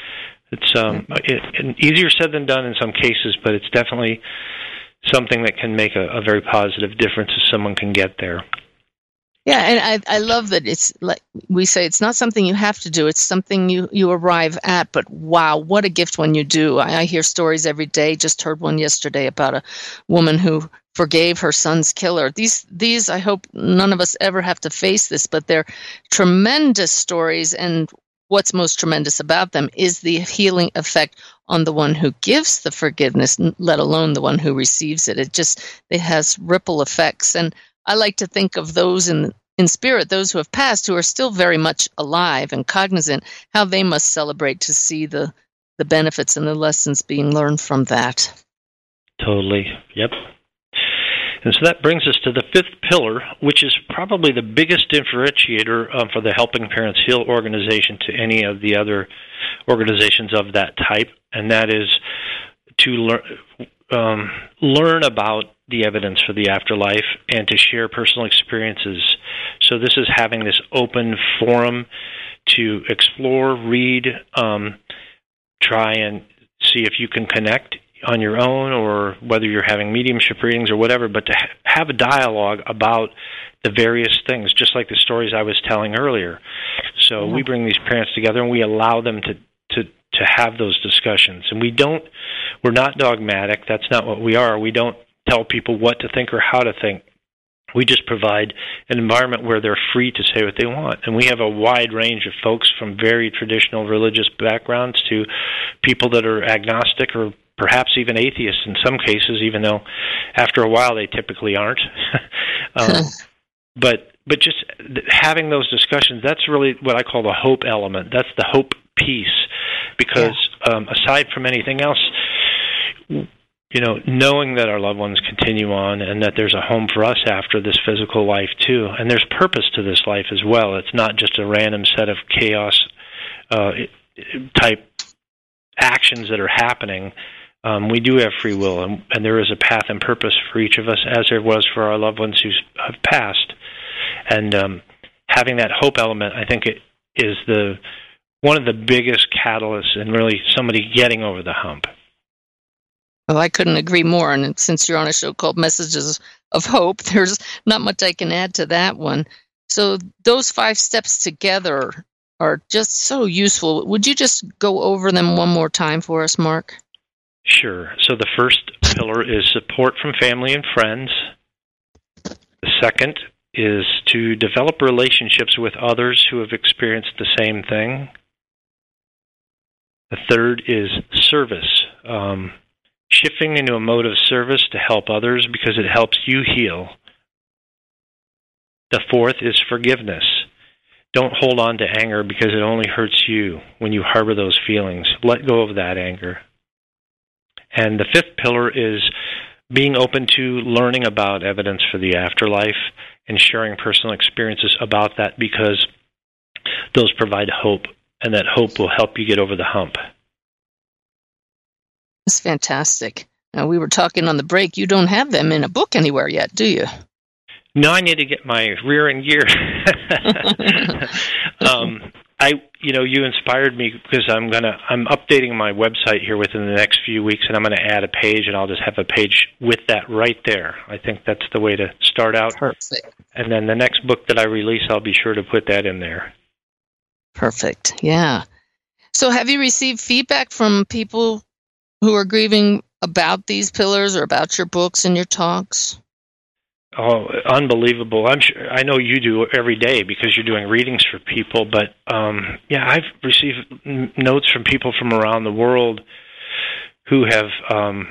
it's um, it, it, easier said than done in some cases, but it's definitely something that can make a, a very positive difference if someone can get there. Yeah, and I I love that it's like we say it's not something you have to do, it's something you, you arrive at, but wow, what a gift when you do. I, I hear stories every day, just heard one yesterday about a woman who forgave her son's killer. These, these I hope none of us ever have to face this, but they're tremendous stories, and what's most tremendous about them is the healing effect on the one who gives the forgiveness, let alone the one who receives it. It just, it has ripple effects, and I like to think of those in in spirit, those who have passed, who are still very much alive and cognizant, how they must celebrate to see the, the benefits and the lessons being learned from that. Totally. Yep. And so that brings us to the fifth pillar, which is probably the biggest differentiator um, for the Helping Parents Heal organization to any of the other organizations of that type, and that is to learn um, learn about the evidence for the afterlife and to share personal experiences. So this is having this open forum to explore, read, um, try and see if you can connect on your own, or whether you're having mediumship readings or whatever, but to ha- have a dialogue about the various things, just like the stories I was telling earlier. So yeah. We bring these parents together and we allow them to, to, to have those discussions. And we don't, we're not dogmatic. That's not what we are. We don't tell people what to think or how to think. We just provide an environment where they're free to say what they want. And we have a wide range of folks from very traditional religious backgrounds to people that are agnostic or perhaps even atheists in some cases, even though after a while they typically aren't. um, but but just having those discussions, that's really what I call the hope element. That's the hope piece, because yeah. um, aside from anything else, you know, knowing that our loved ones continue on and that there's a home for us after this physical life too, and there's purpose to this life as well. It's not just a random set of chaos uh, type actions that are happening. Um, we do have free will, and, and there is a path and purpose for each of us, as there was for our loved ones who have passed. And um, having that hope element, I think it is the one of the biggest catalysts in really somebody getting over the hump. Well, I couldn't agree more. And since you're on a show called Messages of Hope, there's not much I can add to that one. So those five steps together are just so useful. Would you just go over them one more time for us, Mark? Sure. So the first pillar is support from family and friends. The second is to develop relationships with others who have experienced the same thing. The third is service, um, shifting into a mode of service to help others because it helps you heal. The fourth is forgiveness. Don't hold on to anger because it only hurts you when you harbor those feelings. Let go of that anger. And the fifth pillar is being open to learning about evidence for the afterlife and sharing personal experiences about that because those provide hope, and that hope will help you get over the hump. That's fantastic. Now, we were talking on the break. You don't have them in a book anywhere yet, do you? No, I need to get my rear in gear. um, I, you know, you inspired me because I'm gonna, I'm updating my website here within the next few weeks, and I'm going to add a page, and I'll just have a page with that right there. I think that's the way to start out. Perfect. And then the next book that I release, I'll be sure to put that in there. Perfect. Yeah. So, have you received feedback from people who are grieving about these pillars or about your books and your talks? Oh, unbelievable. I'm sure, I know you do every day because you're doing readings for people, but um, yeah, I've received n- notes from people from around the world who have um,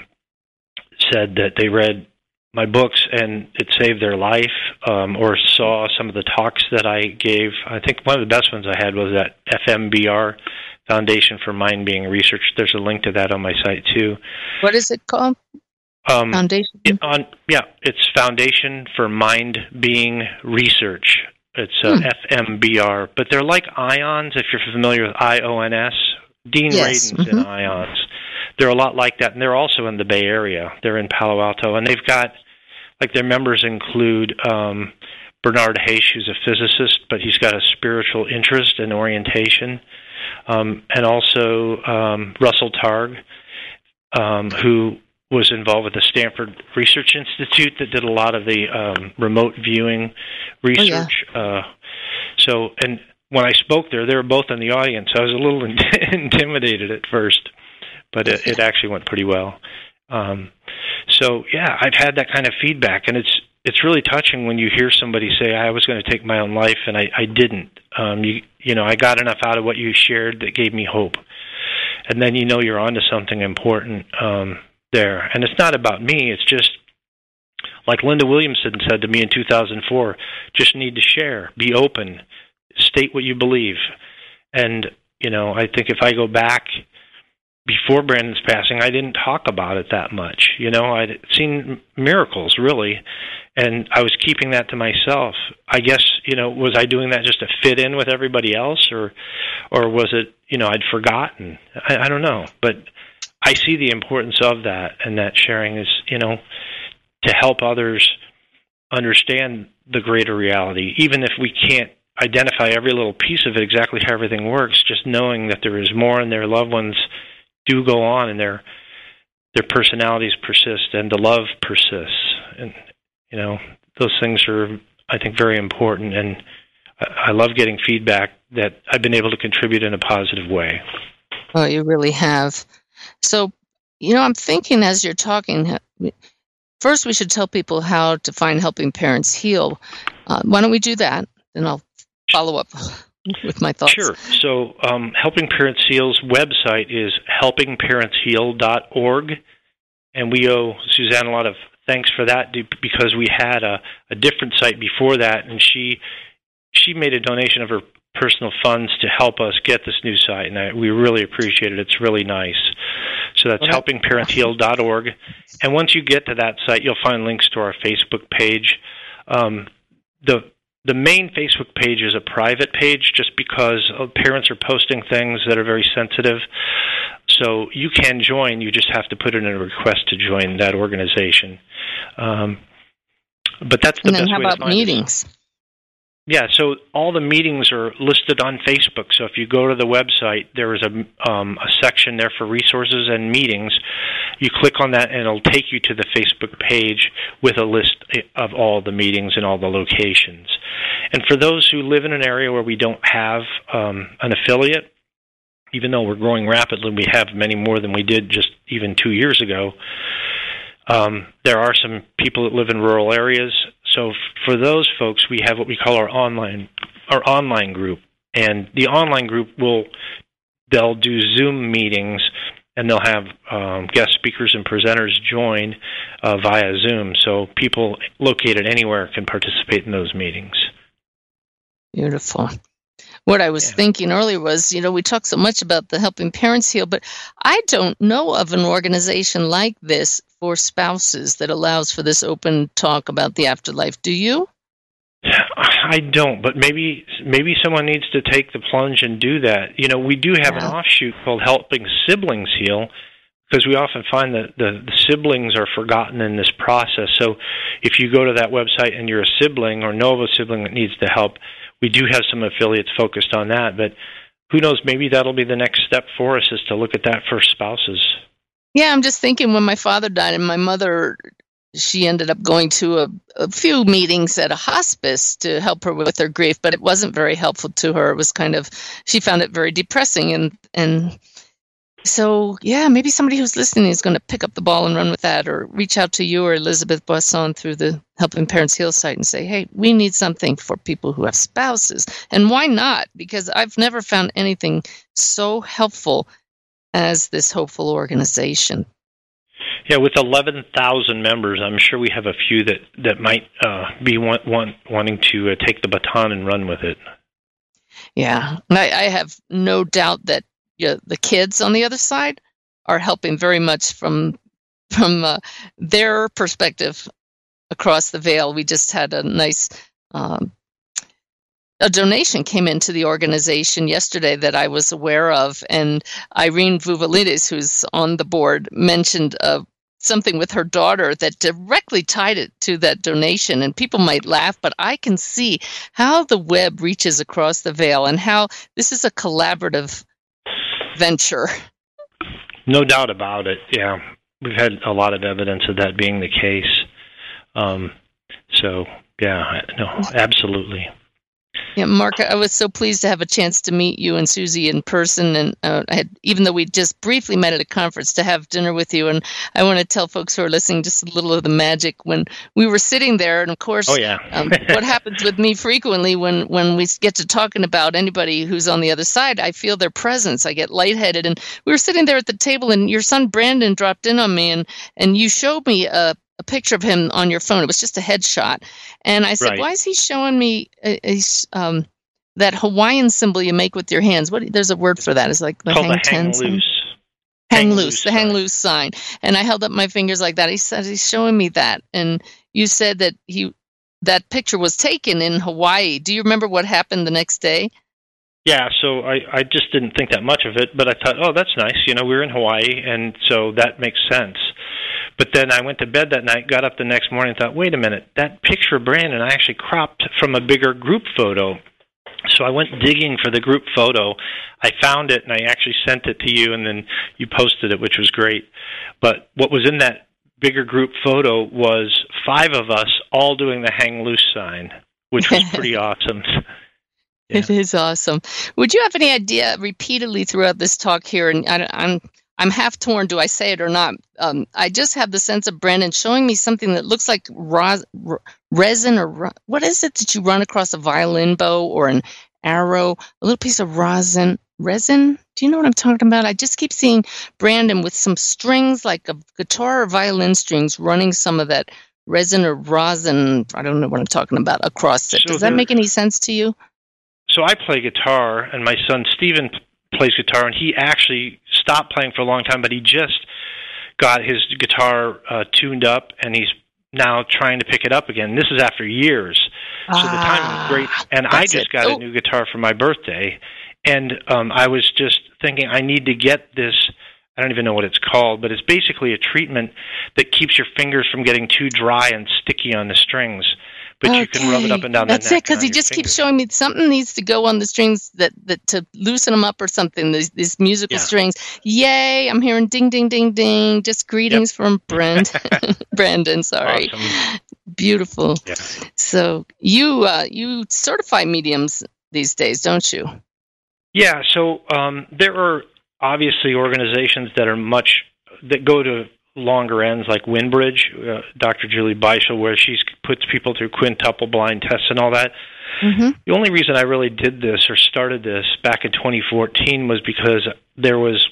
said that they read my books and it saved their life, um, or saw some of the talks that I gave. I think one of the best ones I had was at F M B R, Foundation for Mind Being Research. There's a link to that on my site too. What is it called? Um, Foundation? It, on, yeah, it's Foundation for Mind Being Research. It's uh, hmm. F M B R. But they're like IONS, if you're familiar with I O N S. Dean yes. Radin's mm-hmm. in IONS. They're a lot like that, and they're also in the Bay Area. They're in Palo Alto, and they've got, like, their members include um, Bernard Hayes, who's a physicist, but he's got a spiritual interest and orientation, um, and also um, Russell Targ, um, who was involved with the Stanford Research Institute that did a lot of the um, remote viewing research. Oh, yeah. uh, so, and when I spoke there, they were both in the audience. I was a little intimidated at first, but it, it actually went pretty well. Um, so, yeah, I've had that kind of feedback, and it's it's really touching when you hear somebody say, I was going to take my own life, and I, I didn't. Um, you, you know, I got enough out of what you shared that gave me hope. And then you know you're onto something important um, there. And it's not about me. It's just, like Linda Williamson said to me in two thousand four, just need to share, be open, state what you believe. And, you know, I think if I go back before Brandon's passing, I didn't talk about it that much. You know, I'd seen miracles, really, and I was keeping that to myself. I guess, you know, was I doing that just to fit in with everybody else, or or was it, you know, I'd forgotten? I, I don't know. But I see the importance of that, and that sharing is, you know, to help others understand the greater reality, even if we can't identify every little piece of it, exactly how everything works, just knowing that there is more and their loved ones do go on, and their their personalities persist, and the love persists. And, you know, those things are, I think, very important, and I, I love getting feedback that I've been able to contribute in a positive way. Oh, you really have. So, you know, I'm thinking as you're talking, first we should tell people how to find Helping Parents Heal. Uh, why don't we do that? Then I'll follow up with my thoughts. Sure. So um, Helping Parents Heal's website is helping parents heal dot org, and we owe Suzanne a lot of thanks for that because we had a, a different site before that, and she she made a donation of her personal funds to help us get this new site, and I, we really appreciate it. It's really nice. So that's okay. helping parents heal dot org, and once you get to that site, you'll find links to our Facebook page. Um, the The main Facebook page is a private page just because parents are posting things that are very sensitive. So you can join. You just have to put in a request to join that organization. Um, but that's the and then best how way about to find meetings? It. Yeah, so all the meetings are listed on Facebook. So if you go to the website, there is a, um, a section there for resources and meetings. You click on that, and it'll take you to the Facebook page with a list of all the meetings and all the locations. And for those who live in an area where we don't have um, an affiliate, even though we're growing rapidly, we have many more than we did just even two years ago. Um, there are some people that live in rural areas. So f- for those folks, we have what we call our online our online group. And the online group will, they'll do Zoom meetings, and they'll have um, guest speakers and presenters join uh, via Zoom. So people located anywhere can participate in those meetings. Beautiful. What I was Yeah. thinking earlier was, you know, we talk so much about the Helping Parents Heal, but I don't know of an organization like this for spouses that allows for this open talk about the afterlife. Do you? I don't, but maybe maybe someone needs to take the plunge and do that. You know, we do have an Yeah. offshoot called Helping Siblings Heal, because we often find that the, the siblings are forgotten in this process. So if you go to that website and you're a sibling or know of a sibling that needs the help, we do have some affiliates focused on that. But who knows, maybe that'll be the next step for us, is to look at that for spouses. Yeah, I'm just thinking when my father died and my mother, she ended up going to a, a few meetings at a hospice to help her with her grief, but it wasn't very helpful to her. It was kind of, she found it very depressing. And, and so, yeah, maybe somebody who's listening is going to pick up the ball and run with that, or reach out to you or Elizabeth Boisson through the Helping Parents Heal site and say, hey, we need something for people who have spouses. And why not? Because I've never found anything so helpful as this hopeful organization. Yeah, with eleven thousand members, I'm sure we have a few that, that might uh, be want, want, wanting to uh, take the baton and run with it. Yeah, I, I have no doubt that you know, the kids on the other side are helping very much from from uh, their perspective across the veil. We just had a nice um, a donation came into the organization yesterday that I was aware of, and Irene Vuvalides, who's on the board, mentioned uh, something with her daughter that directly tied it to that donation. And people might laugh, but I can see how the web reaches across the veil and how this is a collaborative venture. No doubt about it, yeah. We've had a lot of evidence of that being the case. Um, so, yeah, no, absolutely. Yeah, Mark, I was so pleased to have a chance to meet you and Susie in person, and uh, I had, even though we just briefly met at a conference, to have dinner with you. And I want to tell folks who are listening just a little of the magic when we were sitting there. And of course, oh, yeah. um, what happens with me frequently when, when we get to talking about anybody who's on the other side, I feel their presence. I get lightheaded. And we were sitting there at the table, and your son Brandon dropped in on me, and, and you showed me a a picture of him on your phone. It was just a headshot. And I said, right. Why is he showing me a, a, um, that Hawaiian symbol you make with your hands? What? There's a word for that. It's like the Called hang the hang ten loose. Hang, hang loose, loose the hang sign. loose sign. And I held up my fingers like that. He said, he's showing me that. And you said that he that picture was taken in Hawaii. Do you remember what happened the next day? Yeah, so I, I just didn't think that much of it, but I thought, oh, that's nice. You know, we were in Hawaii, and so that makes sense. But then I went to bed that night, got up the next morning, and thought, wait a minute, that picture of Brandon I actually cropped from a bigger group photo. So I went digging for the group photo. I found it, and I actually sent it to you, and then you posted it, which was great. But what was in that bigger group photo was five of us all doing the hang loose sign, which was pretty awesome. Yeah. It is awesome. Would you have any idea repeatedly throughout this talk here, and I, I'm I'm half torn, do I say it or not? Um, I just have the sense of Brandon showing me something that looks like ros- r- resin or ro- what is it that you run across a violin bow or an arrow, a little piece of rosin, resin? Do you know what I'm talking about? I just keep seeing Brandon with some strings like a guitar or violin strings running some of that resin or rosin, I don't know what I'm talking about, across it. So Does that there- make any sense to you? So I play guitar, and my son Steven plays guitar, and he actually stopped playing for a long time, but he just got his guitar uh, tuned up, and he's now trying to pick it up again. This is after years. So the timing was great. And I just it. got Oh. a new guitar for my birthday, and um, I was just thinking I need to get this, I don't even know what it's called, but it's basically a treatment that keeps your fingers from getting too dry and sticky on the strings. But you can rub it up and down That's the neck. it, because and he on your just keeps fingers. showing me something needs to go on the strings that, that to loosen them up or something. These, these musical Yeah. strings. Yay! I'm hearing ding, ding, ding, ding. Just greetings Yep. from Brand, Brandon. Sorry, Awesome. beautiful. Yeah. So you uh, you certify mediums these days, don't you? Yeah, so um, there are obviously organizations that are much, that go to longer ends, like Windbridge, uh, Doctor Julie Beischel, where she puts people through quintuple blind tests and all that. Mm-hmm. The only reason I really did this or started this back in twenty fourteen was because there was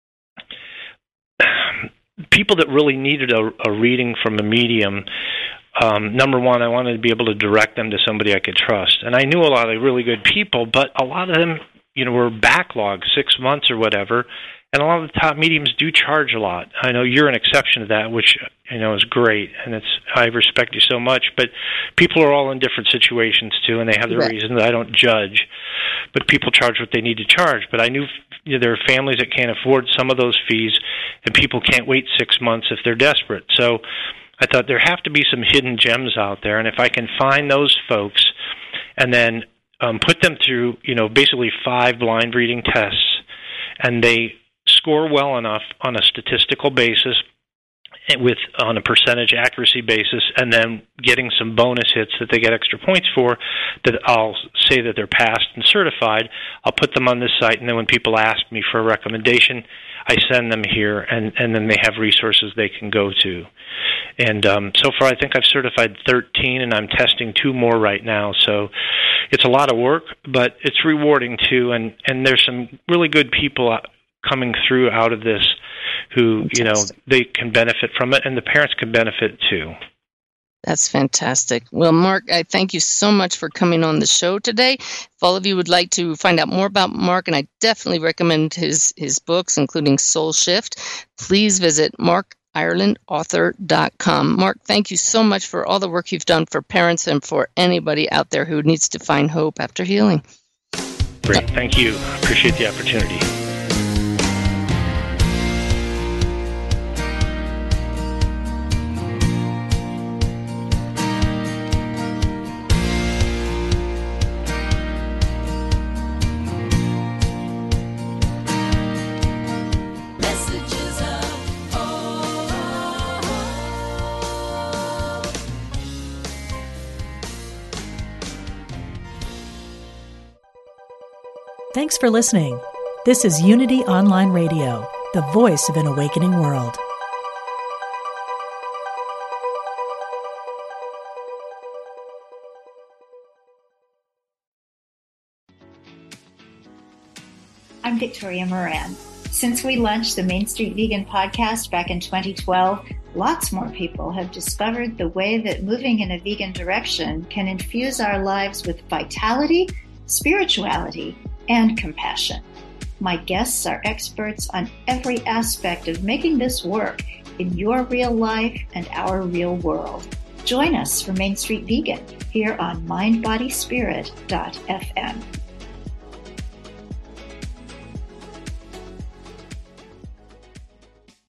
people that really needed a, a reading from a medium. Um, number one, I wanted to be able to direct them to somebody I could trust. And I knew a lot of really good people, but a lot of them, you know, were backlogged six months or whatever. And a lot of the top mediums do charge a lot. I know you're an exception to that, which, you know, is great, and it's I respect you so much. But people are all in different situations, too, and they have their right. reasons. I don't judge. But people charge what they need to charge. But I knew, you know, there are families that can't afford some of those fees, and people can't wait six months if they're desperate. So I thought there have to be some hidden gems out there, and if I can find those folks and then um, put them through, you know, basically five blind reading tests, and they score well enough on a statistical basis with on a percentage accuracy basis, and then getting some bonus hits that they get extra points for, that I'll say that they're passed and certified. I'll put them on this site, and then when people ask me for a recommendation, I send them here, and, and then they have resources they can go to. And um, so far, I think I've certified thirteen, and I'm testing two more right now. So it's a lot of work, but it's rewarding too, and, and there's some really good people coming through out of this who, you know, they can benefit from it, and the parents can benefit too. That's fantastic. Well, Mark, I thank you so much for coming on the show today. If all of you would like to find out more about Mark, and I definitely recommend his, his books, including Soul Shift, please visit mark ireland author dot com. Mark, thank you so much for all the work you've done for parents and for anybody out there who needs to find hope after healing. Great. Thank you. Appreciate the opportunity. Thanks for listening. This is Unity Online Radio, the voice of an awakening world. I'm Victoria Moran. Since we launched the Main Street Vegan podcast back in twenty twelve, lots more people have discovered the way that moving in a vegan direction can infuse our lives with vitality, spirituality, and compassion. My guests are experts on every aspect of making this work in your real life and our real world. Join us for Main Street Vegan here on mind body spirit dot f m.